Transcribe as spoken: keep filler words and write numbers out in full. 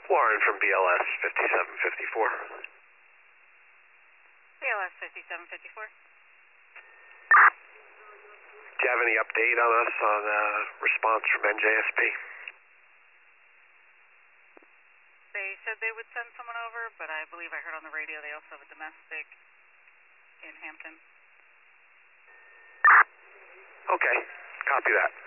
Warren from B L S fifty-seven fifty-four. B L S fifty-seven fifty-four. Do you have any update on us on uh, response from N J S P? They said they would send someone over, but I believe I heard on the radio they also have a domestic in Hampton. Okay, copy that.